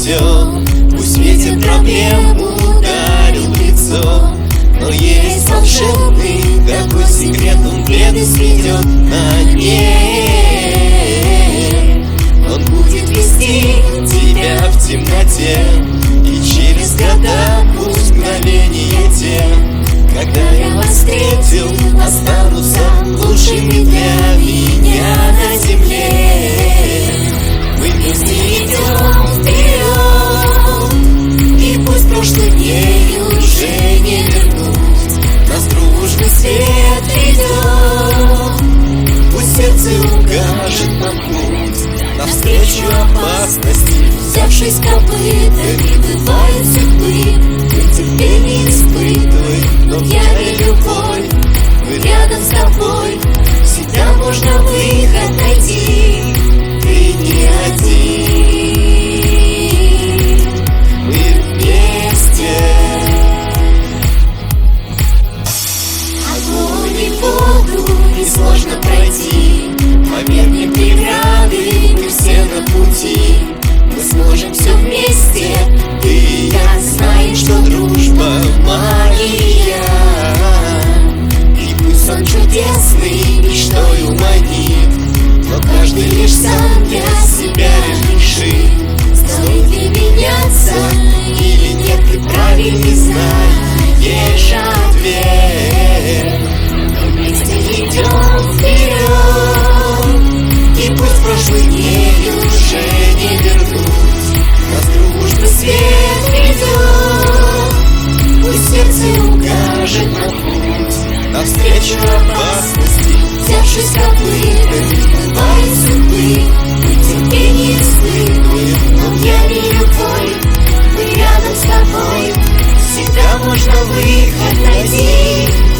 спасет. Пусть ветер проблем ударил в лицо, но есть волшебный такой секрет, он бледность ведет на ней. Он будет вести тебя в темноте, и через года пусть мгновения те, когда я вас встретил, останутся лучшими для меня на земле. Мы вместе идем вперед, и пусть прошлых дней уже не вернуть. Нас дружный свет ведет, пусть сердце укажет нам путь навстречу опасности. Взявшись копытами, бывают судьбы, мы терпение испытываем, но в яме любовь, мы рядом с тобой, всегда можно выход найти. Ты не один, мы вместе. Огонь и воду несложно пройти, поверь, преграды, мы все на пути. Мы сможем все вместе, ты и я знаем, что дружба магия. И пусть сон чудесный мечтою манит, но каждый лишь сам для себя решит, стоит ли меняться или нет, ты правильно знаешь ответ. Мы вместе идем вперед, и пусть прошлый день уже не вернуть. Нас дружный свет ведет, пусть сердце укажет нам путь навстречу опасности. Взявшись копытами, бывают судьбы, мы терпение испытываем, но в яме любовь, мы рядом с тобой, всегда можно выход найти.